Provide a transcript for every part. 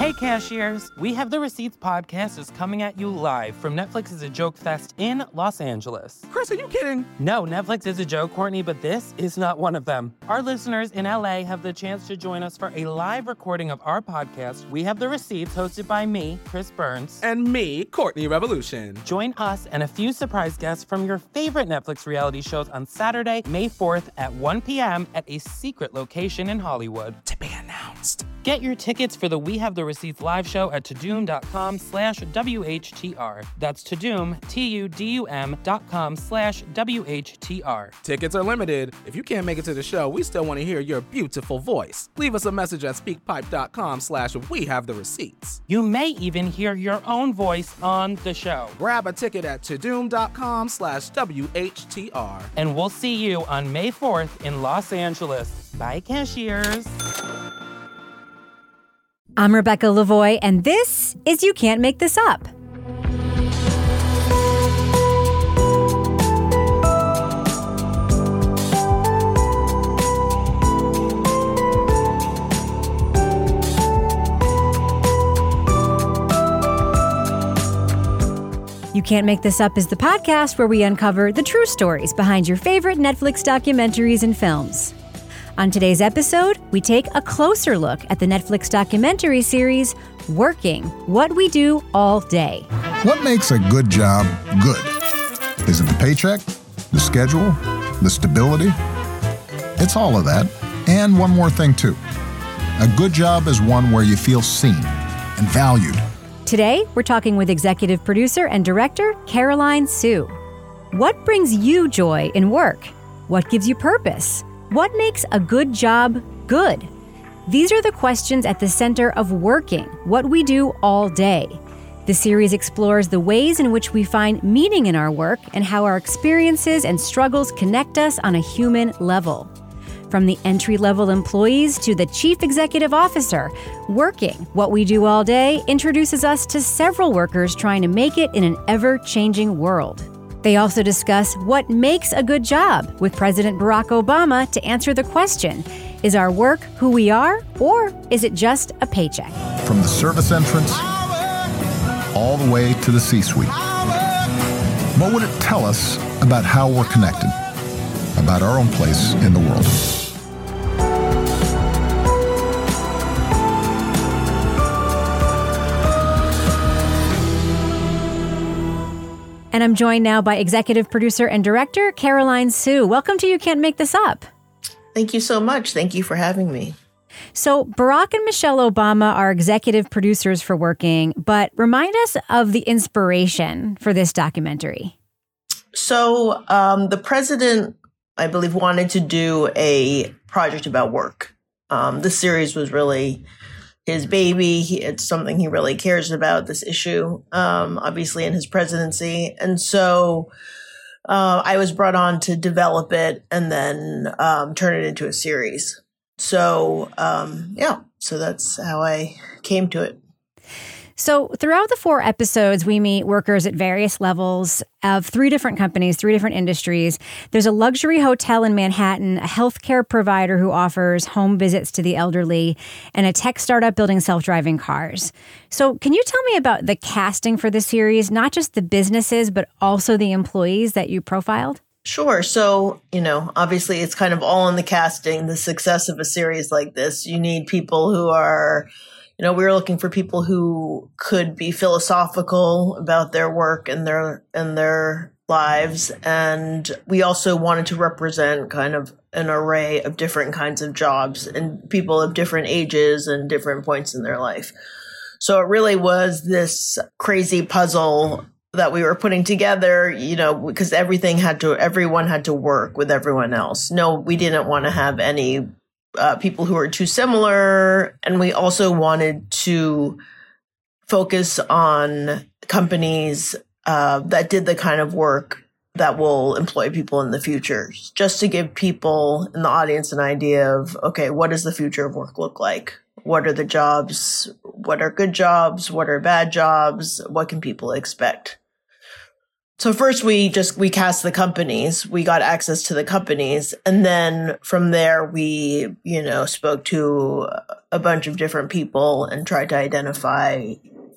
Hey cashiers, We Have the Receipts podcast is coming at you live from Netflix's A Joke Fest in Los Angeles. Chris, are you kidding? No, Netflix is a joke, Courtney, but this is not one of them. Our listeners in LA have the chance to join us for a live recording of our podcast, We Have the Receipts, hosted by me, Chris Burns. And me, Courtney Revolution. Join us and a few surprise guests from your favorite Netflix reality shows on Saturday, May 4th at 1 p.m. at a secret location in Hollywood. To be announced. Get your tickets for the We Have the Receipts live show at tudum.com/WHTR. That's Tudum, TUDUM.com/WHTR. Tickets are limited. If you can't make it to the show, we still want to hear your beautiful voice. Leave us a message at speakpipe.com/We Have the Receipts. You may even hear your own voice on the show. Grab a ticket at tudum.com/WHTR. And we'll see you on May 4th in Los Angeles. Bye, cashiers. I'm Rebecca Lavoie, and this is You Can't Make This Up. You Can't Make This Up is the podcast where we uncover the true stories behind your favorite Netflix documentaries and films. On today's episode, we take a closer look at the Netflix documentary series, Working: What We Do All Day. What makes a good job good? Is it the paycheck, the schedule, the stability? It's all of that, and one more thing too. A good job is one where you feel seen and valued. Today, we're talking with executive producer and director Caroline Hsu. What brings you joy in work? What gives you purpose? What makes a good job good? These are the questions at the center of Working: What We Do All Day. The series explores the ways in which we find meaning in our work and how our experiences and struggles connect us on a human level. From the entry-level employees to the chief executive officer, Working: What We Do All Day introduces us to several workers trying to make it in an ever-changing world. They also discuss what makes a good job with President Barack Obama to answer the question, is our work who we are, or is it just a paycheck? From the service entrance all the way to the C-suite. What would it tell us about how we're connected, about our own place in the world? And I'm joined now by executive producer and director Caroline Hsu. Welcome to You Can't Make This Up. Thank you so much. Thank you for having me. So Barack and Michelle Obama are executive producers for Working, but remind us of the inspiration for this documentary. So the president, I believe, wanted to do a project about work. This series was really his baby. It's something he really cares about, this issue, obviously in his presidency. And so I was brought on to develop it and then turn it into a series. So, so that's how I came to it. So throughout the 4 episodes, we meet workers at various levels of 3 different companies, 3 different industries. There's a luxury hotel in Manhattan, a healthcare provider who offers home visits to the elderly, and a tech startup building self-driving cars. So can you tell me about the casting for the series, not just the businesses, but also the employees that you profiled? Sure. So, obviously it's kind of all in the casting, the success of a series like this. You need people who are... we were looking for people who could be philosophical about their work and their lives. And we also wanted to represent kind of an array of different kinds of jobs and people of different ages and different points in their life. So it really was this crazy puzzle that we were putting together, because everyone had to work with everyone else. No, we didn't want to have any people who are too similar. And we also wanted to focus on companies that did the kind of work that will employ people in the future, just to give people in the audience an idea of, okay, what does the future of work look like? What are the jobs? What are good jobs? What are bad jobs? What can people expect? So first we cast the companies. We got access to the companies. And then from there, we, spoke to a bunch of different people and tried to identify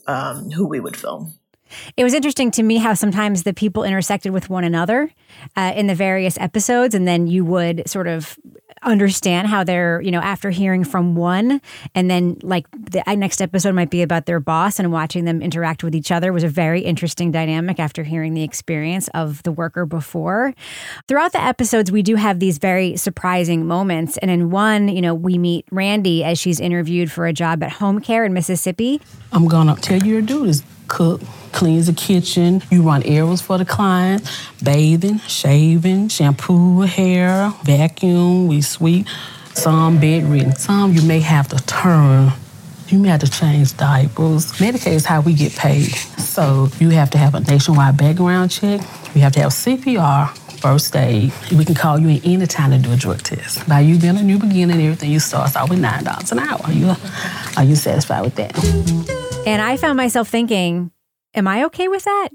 who we would film. It was interesting to me how sometimes the people intersected with one another in the various episodes, and then you would sort of understand how they're, after hearing from one, and then like the next episode might be about their boss, and watching them interact with each other was a very interesting dynamic after hearing the experience of the worker before. Throughout the episodes, we do have these very surprising moments. And in one, we meet Randy as she's interviewed for a job at Home Care in Mississippi. I'm going to tell you to do is cook, cleans the kitchen, you run errands for the client, bathing, shaving, shampoo hair, vacuum, we sweep, some bedridden, some you may have to turn. You may have to change diapers. Medicaid is how we get paid. So you have to have a nationwide background check. You have to have CPR, first aid. We can call you in any time to do a drug test. By you being a new beginner and everything, you start with $9 an hour. Are you satisfied with that? And I found myself thinking, am I okay with that?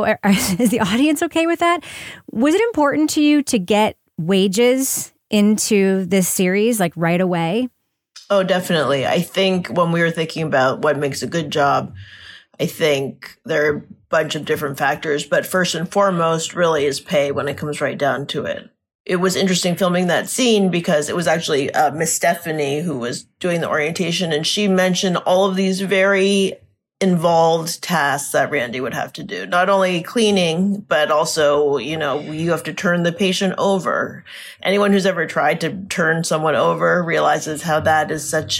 Is the audience okay with that? Was it important to you to get wages into this series like right away? Oh, definitely. I think when we were thinking about what makes a good job, I think there are a bunch of different factors, but first and foremost really is pay when it comes right down to it. It was interesting filming that scene because it was actually Miss Stephanie who was doing the orientation, and she mentioned all of these very involved tasks that Randy would have to do. Not only cleaning, but also, you have to turn the patient over. Anyone who's ever tried to turn someone over realizes how that is such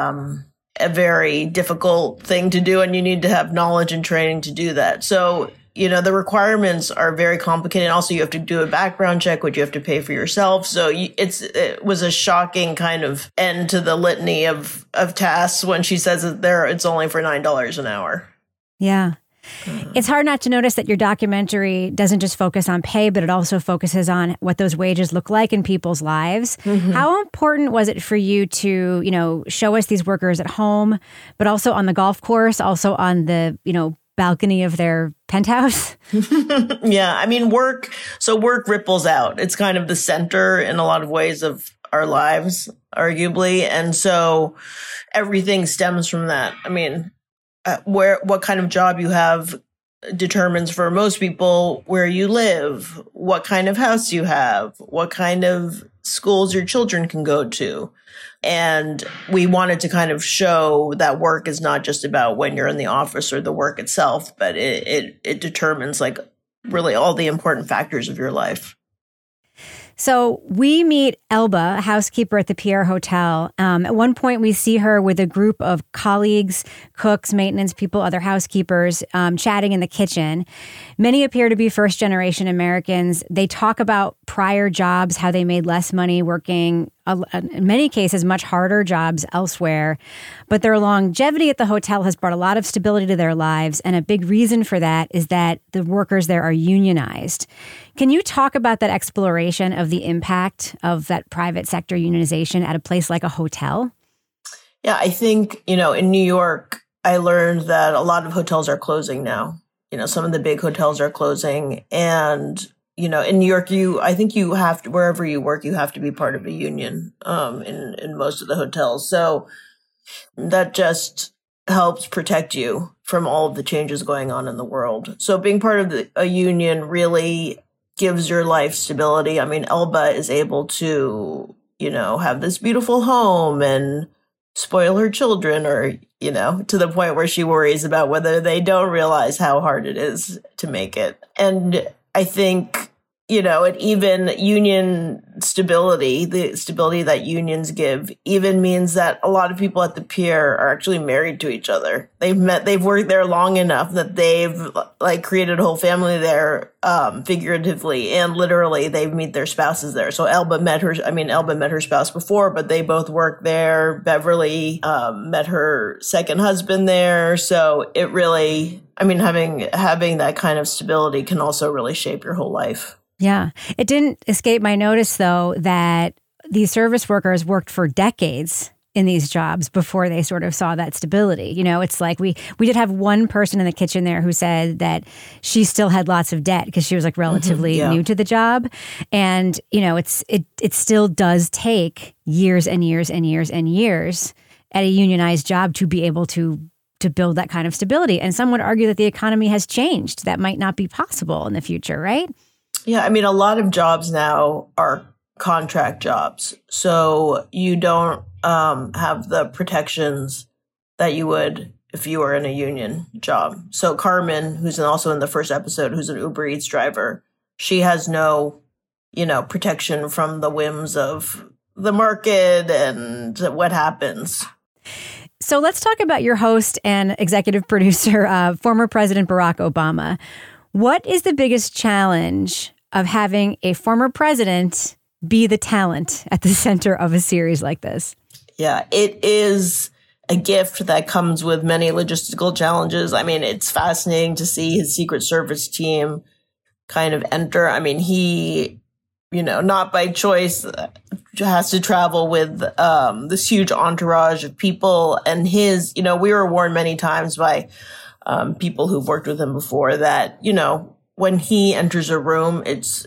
a very difficult thing to do, and you need to have knowledge and training to do that. So, the requirements are very complicated. Also, you have to do a background check, which you have to pay for yourself. So it was a shocking kind of end to the litany of tasks when she says that it's only for $9 an hour. Yeah. It's hard not to notice that your documentary doesn't just focus on pay, but it also focuses on what those wages look like in people's lives. Mm-hmm. How important was it for you to, show us these workers at home, but also on the golf course, also on the, balcony of their penthouse? Yeah. I mean, work ripples out. It's kind of the center in a lot of ways of our lives, arguably. And so everything stems from that. I mean, what kind of job you have determines for most people where you live, what kind of house you have, what kind of schools your children can go to. And we wanted to kind of show that work is not just about when you're in the office or the work itself, but it determines like really all the important factors of your life. So we meet Elba, a housekeeper at the Pierre Hotel. At one point, we see her with a group of colleagues, cooks, maintenance people, other housekeepers, chatting in the kitchen. Many appear to be first-generation Americans. They talk about prior jobs, how they made less money working, in many cases, much harder jobs elsewhere. But their longevity at the hotel has brought a lot of stability to their lives. And a big reason for that is that the workers there are unionized. Can you talk about that exploration of the impact of that private sector unionization at a place like a hotel? Yeah, I think, in New York, I learned that a lot of hotels are closing now. Some of the big hotels are closing. And, in New York, I think you have to, wherever you work, you have to be part of a union in most of the hotels. So that just helps protect you from all of the changes going on in the world. So being part of a union really gives your life stability. I mean, Elba is able to, have this beautiful home and spoil her children or, to the point where she worries about whether they don't realize how hard it is to make it. And I think, even union stability, the stability that unions give, even means that a lot of people at the pier are actually married to each other. They've worked there long enough that they've created a whole family there, figuratively and literally. They meet their spouses there. So Elba met her spouse before, but they both work there. Beverly met her second husband there. So it really, having that kind of stability can also really shape your whole life. Yeah. It didn't escape my notice, though, that these service workers worked for decades in these jobs before they sort of saw that stability. You know, it's like we did have one person in the kitchen there who said that she still had lots of debt because she was like relatively new to the job. And, you know, it still does take years and years and years and years at a unionized job to be able to build that kind of stability. And some would argue that the economy has changed. That might not be possible in the future, right? Yeah, I mean, a lot of jobs now are contract jobs. So you don't have the protections that you would if you were in a union job. So Carmen, who's also in the first episode, who's an Uber Eats driver, she has no, protection from the whims of the market and what happens. So let's talk about your host and executive producer, former President Barack Obama. What is the biggest challenge of having a former president be the talent at the center of a series like this? Yeah, it is a gift that comes with many logistical challenges. I mean, it's fascinating to see his Secret Service team kind of enter. I mean, he, not by choice, has to travel with this huge entourage of people. And his, we were warned many times by people who've worked with him before that, when he enters a room,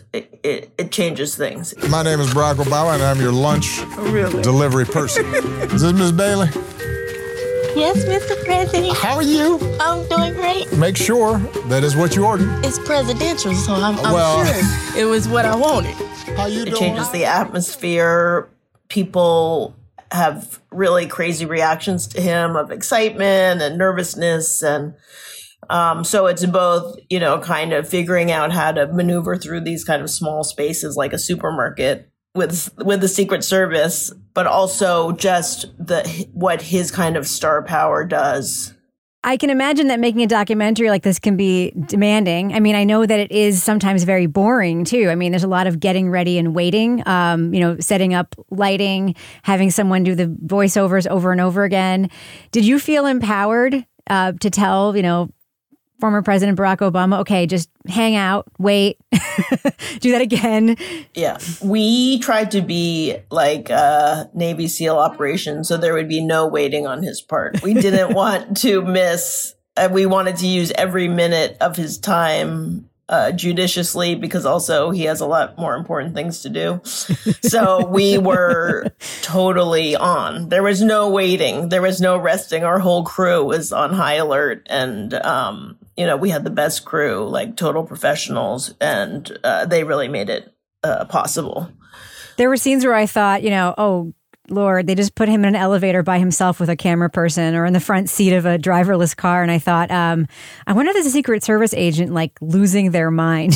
it changes things. My name is Barack Obama, and I'm your lunch delivery person. Is this Ms. Bailey? Yes, Mr. President. How are you? I'm doing great. Make sure that is what you ordered. It's presidential, so I'm Well- sure it was what I wanted. How you doing? It changes the atmosphere. People have really crazy reactions to him of excitement and nervousness. And so it's both, kind of figuring out how to maneuver through these kind of small spaces like a supermarket with the Secret Service, but also just what his kind of star power does. I can imagine that making a documentary like this can be demanding. I mean, I know that it is sometimes very boring too. I mean, there's a lot of getting ready and waiting, setting up lighting, having someone do the voiceovers over and over again. Did you feel empowered to tell, former President Barack Obama, okay, just hang out, wait, do that again? Yeah. We tried to be like a Navy SEAL operation, so there would be no waiting on his part. We didn't want to miss, we wanted to use every minute of his time judiciously, because also he has a lot more important things to do. So we were totally on. There was no waiting. There was no resting. Our whole crew was on high alert. And, we had the best crew, like total professionals, and they really made it possible. There were scenes where I thought, oh, Lord, they just put him in an elevator by himself with a camera person or in the front seat of a driverless car. And I thought, I wonder if there's a Secret Service agent like losing their mind.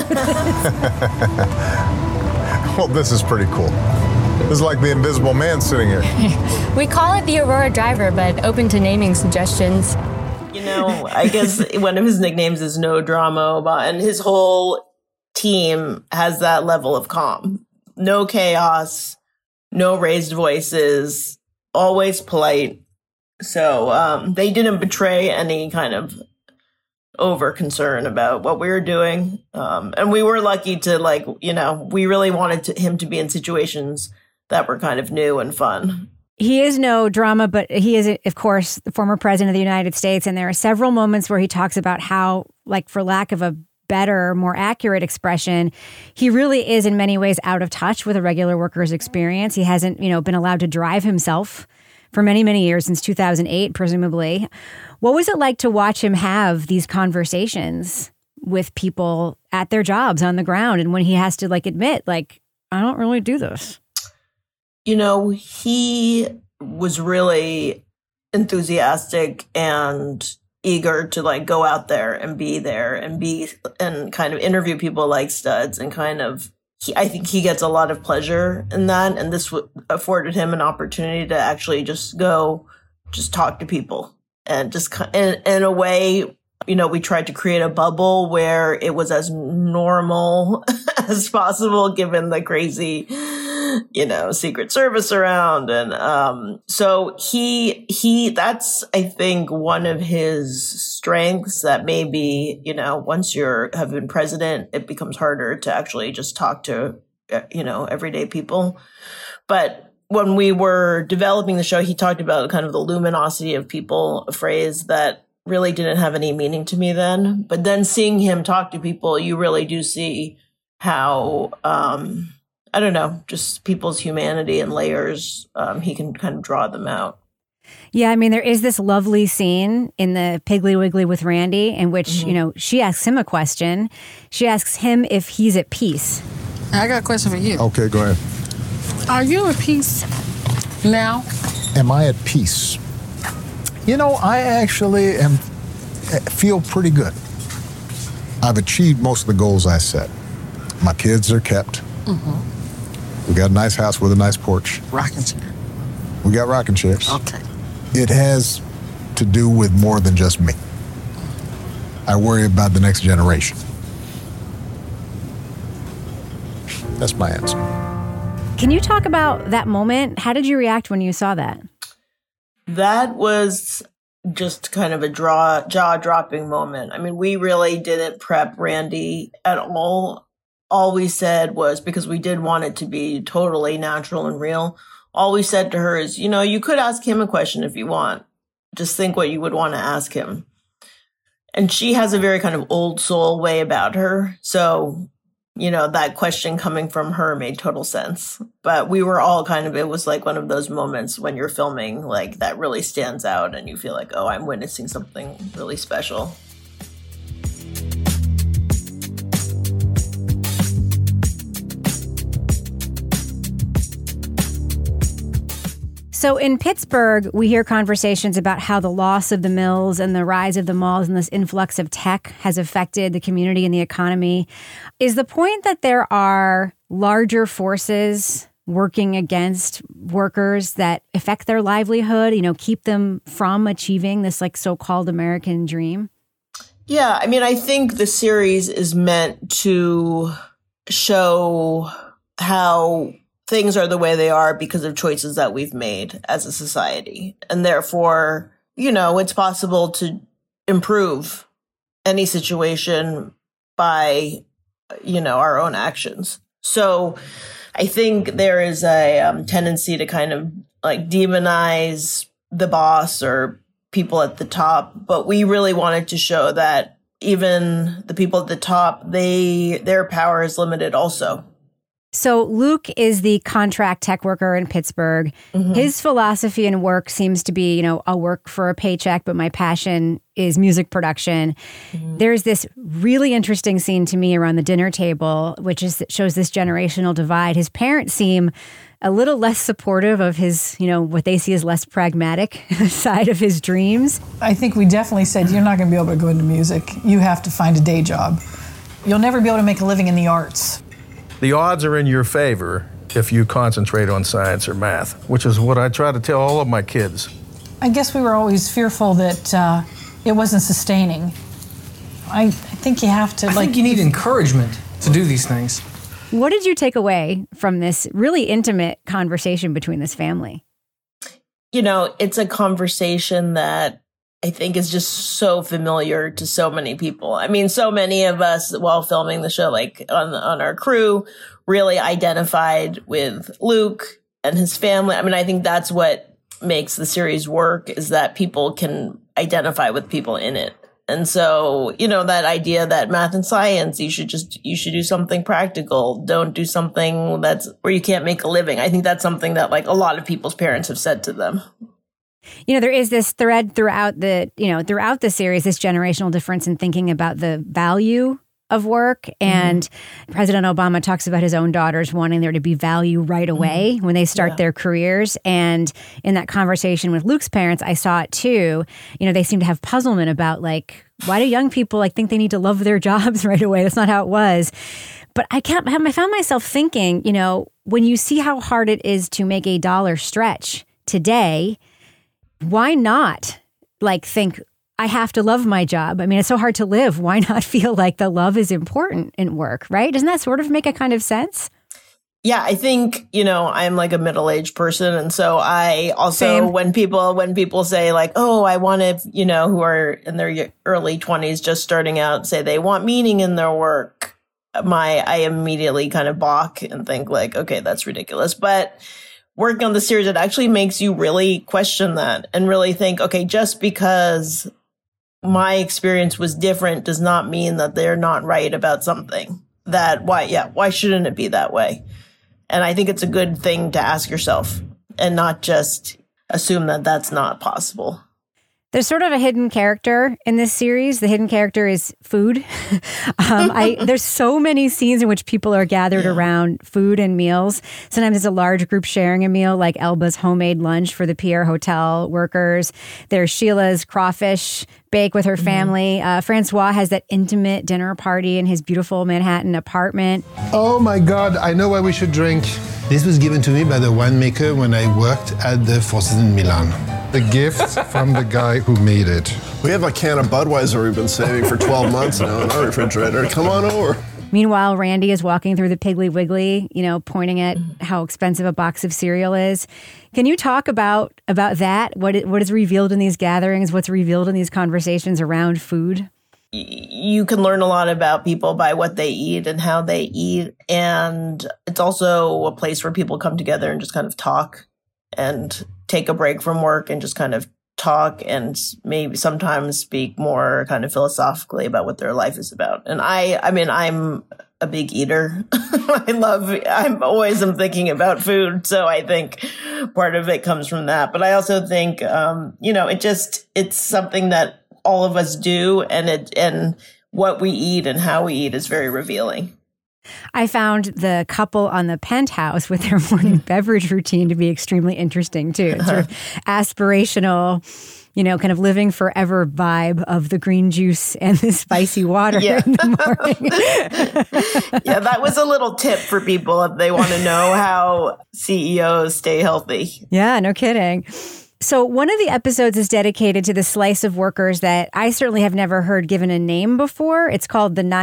Well, this is pretty cool. This is like the Invisible Man sitting here. We call it the Aurora Driver, but open to naming suggestions. I guess one of his nicknames is No Drama, and his whole team has that level of calm. No chaos. No raised voices, always polite. So they didn't betray any kind of over concern about what we were doing. And we were lucky to we really wanted him to be in situations that were kind of new and fun. He is no drama, but he is, of course, the former president of the United States. And there are several moments where he talks about how, for lack of a better, more accurate expression, he really is in many ways out of touch with a regular worker's experience. He hasn't, been allowed to drive himself for many, many years, since 2008, presumably. What was it like to watch him have these conversations with people at their jobs on the ground? And when he has to admit, I don't really do this. He was really enthusiastic and eager to go out there and be and kind of interview people like studs, and kind of I think he gets a lot of pleasure in that, and this afforded him an opportunity to actually just talk to people, and just in a way, we tried to create a bubble where it was as normal as possible given the crazy Secret Service around. And so he that's, I think, one of his strengths, that maybe, once have been president, it becomes harder to actually just talk to, everyday people. But when we were developing the show, he talked about kind of the luminosity of people, a phrase that really didn't have any meaning to me then. But then seeing him talk to people, you really do see how, I don't know, just people's humanity and layers, he can kind of draw them out. Yeah, I mean, there is this lovely scene in the Piggly Wiggly with Randy in which, you know, she asks him a question. She asks him if he's at peace. I got a question for you. Okay, go ahead. Are you at peace now? Am I at peace? You know, I actually feel pretty good. I've achieved most of the goals I set. My kids are kept. We got a nice house with a nice porch. Rocking chair. We got rocking chairs. Okay. It has to do with more than just me. I worry about the next generation. That's my answer. Can you talk about that moment? How did you react when you saw that? That was just kind of a jaw-dropping moment. I mean, we really didn't prep Randy at all. All we said was, because we did want it to be totally natural and real, all we said to her is, you know, you could ask him a question if you want. Just think what you would want to ask him. And she has a very kind of old soul way about her. So, you know, that question coming from her made total sense. But we were all kind of, it was like one of those moments when you're filming, like that really stands out and you feel like, oh, I'm witnessing something really special. So in Pittsburgh, we hear conversations about how the loss of the mills and the rise of the malls and this influx of tech has affected the community and the economy. Is the point that there are larger forces working against workers that affect their livelihood, you know, keep them from achieving this like so-called American dream? Yeah, I mean, I think the series is meant to show how things are the way they are because of choices that we've made as a society. And therefore, you know, it's possible to improve any situation by, you know, our own actions. So I think there is a tendency to kind of like demonize the boss or people at the top. But we really wanted to show that even the people at the top, their power is limited also. So Luke is the contract tech worker in Pittsburgh. His philosophy and work seems to be, you know, I'll work for a paycheck, but my passion is music production. There's this really interesting scene to me around the dinner table, which shows this generational divide. His parents seem a little less supportive of his, you know, what they see as less pragmatic side of his dreams. I think we definitely said, you're not going to be able to go into music. You have to find a day job. You'll never be able to make a living in the arts. The odds are in your favor if you concentrate on science or math, which is what I try to tell all of my kids. I guess we were always fearful that it wasn't sustaining. I think you have to, I think you need encouragement to do these things. What did you take away from this really intimate conversation between this family? You know, it's a conversation that I think is just so familiar to so many people. I mean, so many of us while filming the show, like on our crew, really identified with Luke and his family. I mean, I think that's what makes the series work, is that people can identify with people in it. And so, you know, that idea that math and science, you should do something practical. Don't do something that's where you can't make a living. I think that's something that like a lot of people's parents have said to them. You know, there is this thread throughout the series, this generational difference in thinking about the value of work. And President Obama talks about his own daughters wanting there to be value right away when they start their careers. And in that conversation with Luke's parents, I saw it too. You know, they seem to have puzzlement about like, why do young people like think they need to love their jobs right away? That's not how it was. But I found myself thinking, you know, when you see how hard it is to make a dollar stretch today, why not like think I have to love my job? I mean, it's so hard to live. Why not feel like the love is important in work, right? Doesn't that sort of make a kind of sense? Yeah, I think, you know, I'm like a middle-aged person. And so I also, when people say like, oh, I want to, you know, who are in their early 20s just starting out, say they want meaning in their work, I immediately kind of balk and think like, okay, that's ridiculous. But working on the series, it actually makes you really question that and really think, okay, just because my experience was different does not mean that they're not right about something. Why shouldn't it be that way? And I think it's a good thing to ask yourself and not just assume that that's not possible. There's sort of a hidden character in this series. The hidden character is food. There's so many scenes in which people are gathered around food and meals. Sometimes it's a large group sharing a meal, like Elba's homemade lunch for the Pierre Hotel workers. There's Sheila's crawfish bake with her family. Francois has that intimate dinner party in his beautiful Manhattan apartment. Oh my God, I know what we should drink. This was given to me by the winemaker when I worked at the Four Seasons in Milan. The gift from the guy who made it. We have a can of Budweiser we've been saving for 12 months now in our refrigerator. Come on over. Meanwhile, Randy is walking through the Piggly Wiggly, pointing at how expensive a box of cereal is. Can you talk about that? What is revealed in these gatherings? What's revealed in these conversations around food? You can learn a lot about people by what they eat and how they eat. And it's also a place where people come together and just kind of talk and take a break from work and just kind of talk and maybe sometimes speak more kind of philosophically about what their life is about. And I'm a big eater. I'm always thinking about food. So I think part of it comes from that. But I also think, it's something that all of us do, and what we eat and how we eat is very revealing. I found the couple on the penthouse with their morning beverage routine to be extremely interesting too. It's sort of aspirational, kind of living forever vibe of the green juice and the spicy water in the morning. Yeah, that was a little tip for people if they want to know how CEOs stay healthy. Yeah, no kidding. So one of the episodes is dedicated to the slice of workers that I certainly have never heard given a name before. It's called the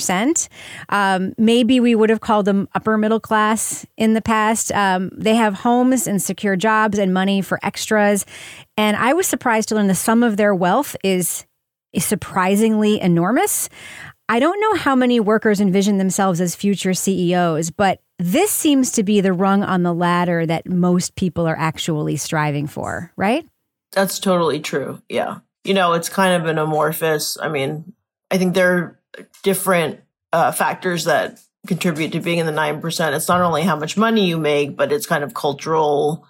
9%. Maybe we would have called them upper middle class in the past. They have homes and secure jobs and money for extras. And I was surprised to learn the sum of their wealth is surprisingly enormous. I don't know how many workers envision themselves as future CEOs, but this seems to be the rung on the ladder that most people are actually striving for, right? That's totally true. Yeah. It's kind of an amorphous. I think there are different factors that contribute to being in the 9%. It's not only how much money you make, but it's kind of cultural,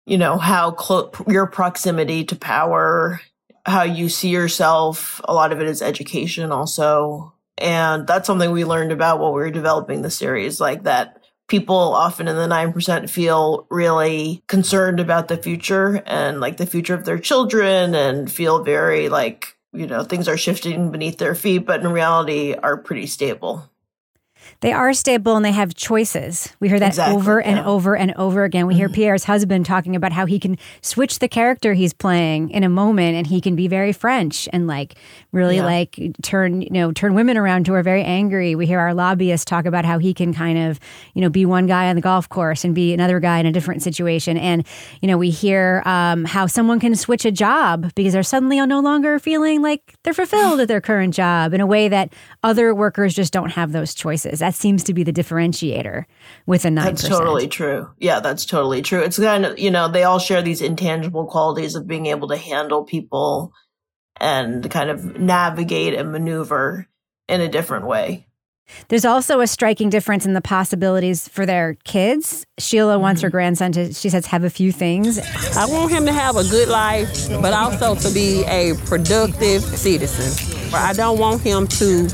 how your proximity to power, how you see yourself. A lot of it is education also. And that's something we learned about while we were developing the series, like that. People often in the 9% feel really concerned about the future and like the future of their children and feel very things are shifting beneath their feet, but in reality are pretty stable. They are stable and they have choices. We hear that over and over and over again. We hear Pierre's husband talking about how he can switch the character he's playing in a moment and he can be very French and really turn women around who are very angry. We hear our lobbyist talk about how he can kind of, be one guy on the golf course and be another guy in a different situation. And, we hear how someone can switch a job because they're suddenly no longer feeling like they're fulfilled at their current job in a way that other workers just don't have those choices. That seems to be the differentiator with a 9%. That's totally true. Yeah, that's totally true. It's kind of, they all share these intangible qualities of being able to handle people and kind of navigate and maneuver in a different way. There's also a striking difference in the possibilities for their kids. Sheila wants her grandson to, she says, have a few things. I want him to have a good life, but also to be a productive citizen. I don't want him to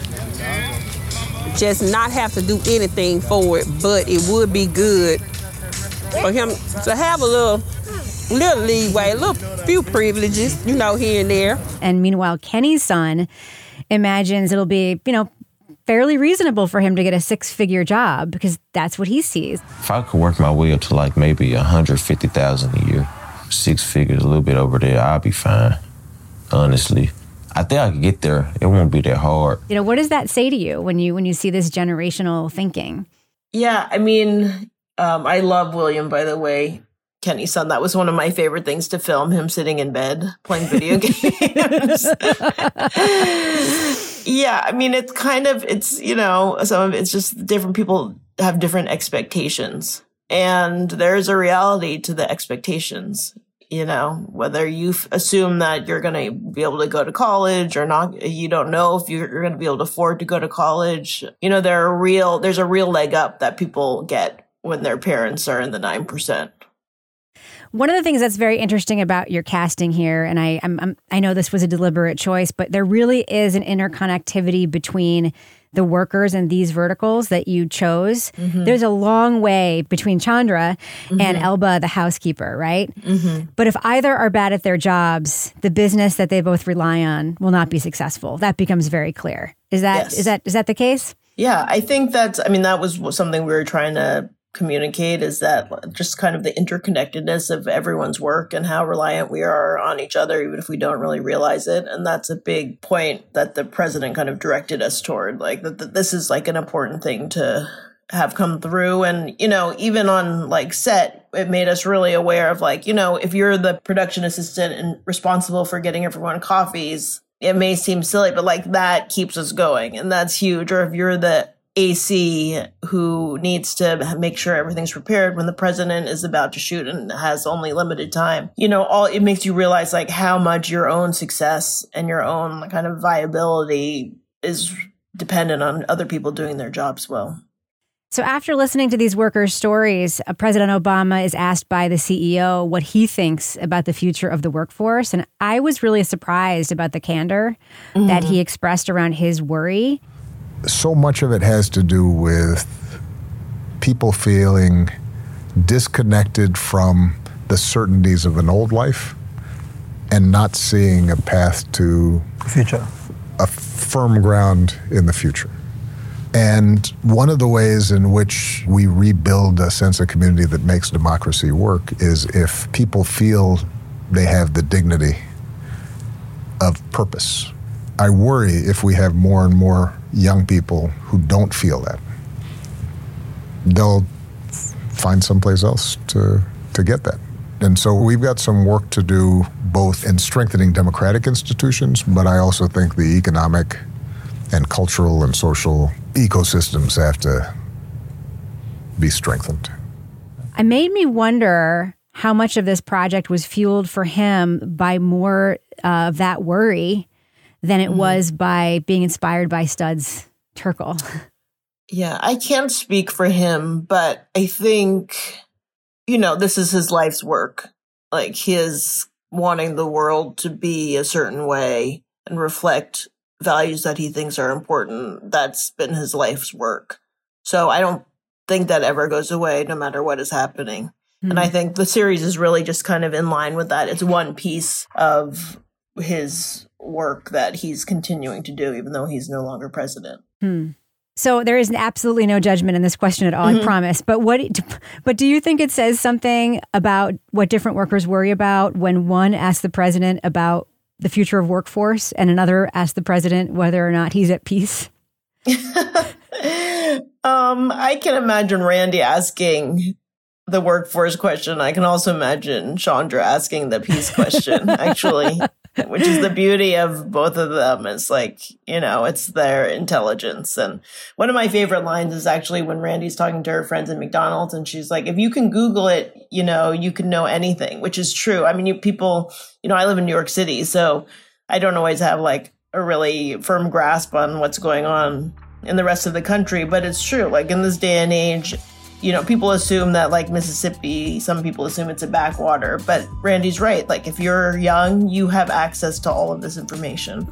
just not have to do anything for it, but it would be good for him to have a little leeway, a little few privileges, here and there. And meanwhile, Kenny's son imagines it'll be, fairly reasonable for him to get a 6-figure job because that's what he sees. If I could work my way up to maybe $150,000 a year, 6 figures, a little bit over there, I'll be fine, honestly. I think I could get there. It won't be that hard. What does that say to you when you see this generational thinking? Yeah, I love William, by the way, Kenny's son. That was one of my favorite things to film, him sitting in bed playing video games. Yeah, it's kind of, some of it's just different people have different expectations. And there's a reality to the expectations, you know, whether you assume that you're going to be able to go to college or not. You don't know if you're going to be able to afford to go to college. You know, there's a real leg up that people get when their parents are in the 9%. One of the things that's very interesting about your casting here, and I know this was a deliberate choice, but there really is an interconnectivity between the workers and these verticals that you chose. Mm-hmm. There's a long way between Chandra and Elba, the housekeeper, right? Mm-hmm. But if either are bad at their jobs, the business that they both rely on will not be successful. That becomes very clear. Is that the case? Yeah, I think that was something we were trying to communicate, is that just kind of the interconnectedness of everyone's work and how reliant we are on each other, even if we don't really realize it. And that's a big point that the president kind of directed us toward, like that this is like an important thing to have come through. And, you know, even on like set, it made us really aware of like, you know, if you're the production assistant and responsible for getting everyone coffees, it may seem silly, but like that keeps us going. And that's huge. Or if you're the AC who needs to make sure everything's prepared when the president is about to shoot and has only limited time. You know, it makes you realize like how much your own success and your own kind of viability is dependent on other people doing their jobs well. So after listening to these workers' stories, President Obama is asked by the CEO what he thinks about the future of the workforce. And I was really surprised about the candor that he expressed around his worry. So much of it has to do with people feeling disconnected from the certainties of an old life and not seeing a path to future, a firm ground in the future. And one of the ways in which we rebuild a sense of community that makes democracy work is if people feel they have the dignity of purpose. I worry if we have more and more young people who don't feel that. They'll find someplace else to get that. And so we've got some work to do both in strengthening democratic institutions, but I also think the economic and cultural and social ecosystems have to be strengthened. It made me wonder how much of this project was fueled for him by more of that worry than it was by being inspired by Studs Terkel. Yeah, I can't speak for him, but I think, you know, this is his life's work. Like his wanting the world to be a certain way and reflect values that he thinks are important. That's been his life's work. So I don't think that ever goes away, no matter what is happening. Mm-hmm. And I think the series is really just kind of in line with that. It's one piece of his work that he's continuing to do, even though he's no longer president. So there is absolutely no judgment in this question at all, I promise. But do you think it says something about what different workers worry about when one asks the president about the future of workforce and another asks the president whether or not he's at peace? I can imagine Randy asking the workforce question. I can also imagine Chandra asking the peace question, actually, which is the beauty of both of them. It's like, you know, it's their intelligence. And one of my favorite lines is actually when Randy's talking to her friends at McDonald's and she's like, if you can Google it, you know, you can know anything, which is true. I mean, I live in New York City, so I don't always have like a really firm grasp on what's going on in the rest of the country, but it's true. Like in this day and age, you know, people assume that like Mississippi, some people assume it's a backwater, but Randy's right. Like if you're young, you have access to all of this information.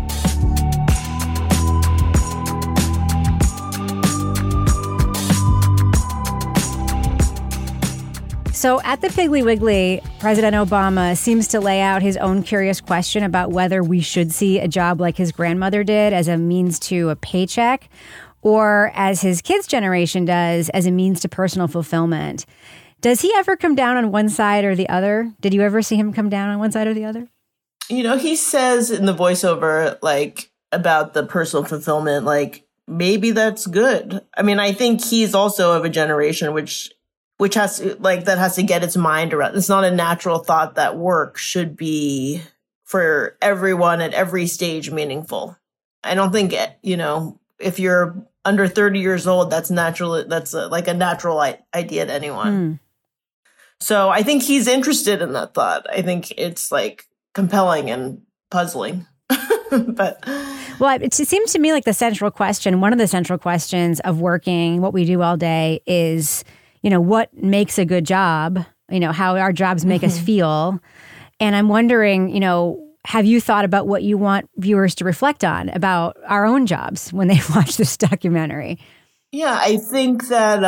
So at the Piggly Wiggly, President Obama seems to lay out his own curious question about whether we should see a job like his grandmother did as a means to a paycheck, or as his kids' generation does, as a means to personal fulfillment. Does he ever come down on one side or the other? Did you ever see him come down on one side or the other? You know, he says in the voiceover, like, about the personal fulfillment, like, maybe that's good. I mean, I think he's also of a generation which has to, like, that has to get its mind around. It's not a natural thought that work should be, for everyone at every stage, meaningful. I don't think, you know, if you're under 30 years old, that's natural. That's like a natural idea to anyone. So I think he's interested in that thought. I think it's like compelling and puzzling. But well, it seems to me like the central question, one of the central questions of working, what we do all day is, what makes a good job, how our jobs make us feel. And I'm wondering, have you thought about what you want viewers to reflect on about our own jobs when they watch this documentary? Yeah, I think that,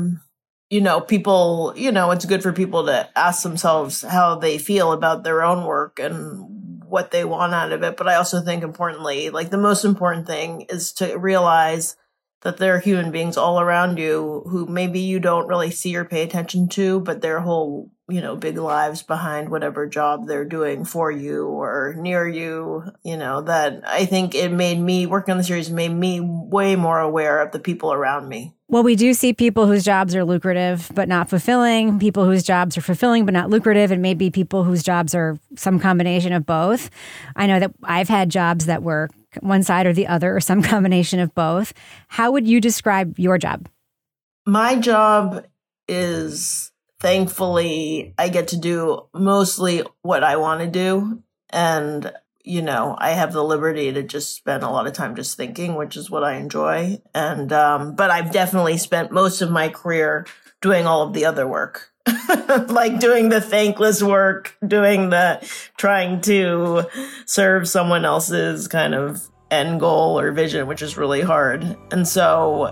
people, it's good for people to ask themselves how they feel about their own work and what they want out of it. But I also think importantly, like the most important thing is to realize that there are human beings all around you who maybe you don't really see or pay attention to, but their whole, big lives behind whatever job they're doing for you or near you, that I think working on the series made me way more aware of the people around me. Well, we do see people whose jobs are lucrative but not fulfilling, people whose jobs are fulfilling but not lucrative, and maybe people whose jobs are some combination of both. I know that I've had jobs that were one side or the other or some combination of both. How would you describe your job? My job is, thankfully, I get to do mostly what I want to do. And I have the liberty to just spend a lot of time just thinking, which is what I enjoy. And, but I've definitely spent most of my career doing all of the other work, like doing the thankless work, trying to serve someone else's kind of end goal or vision, which is really hard. And so,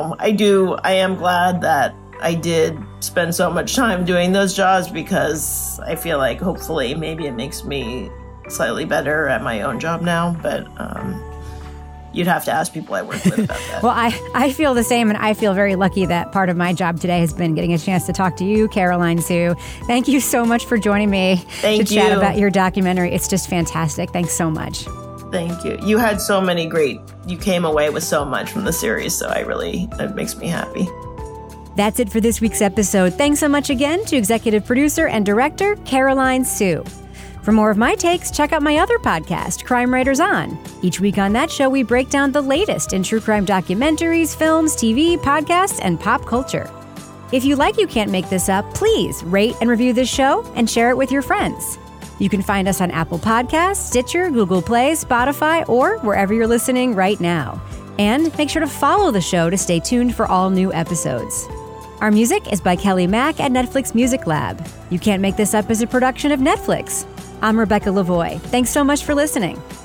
I am glad that I did spend so much time doing those jobs because I feel like hopefully maybe it makes me slightly better at my own job now, but you'd have to ask people I work with about that. Well, I feel the same, and I feel very lucky that part of my job today has been getting a chance to talk to you, Caroline Sue. Thank you so much for joining me to chat about your documentary. It's just fantastic. Thanks so much. Thank you. You had you came away with so much from the series, so it makes me happy. That's it for this week's episode. Thanks so much again to executive producer and director Caroline Sue. For more of my takes, check out my other podcast, Crime Writers On. Each week on that show, we break down the latest in true crime documentaries, films, TV, podcasts, and pop culture. If you like You Can't Make This Up, please rate and review this show and share it with your friends. You can find us on Apple Podcasts, Stitcher, Google Play, Spotify, or wherever you're listening right now. And make sure to follow the show to stay tuned for all new episodes. Our music is by Kelly Mack at Netflix Music Lab. You Can't Make This Up is a production of Netflix. I'm Rebecca Lavoie. Thanks so much for listening.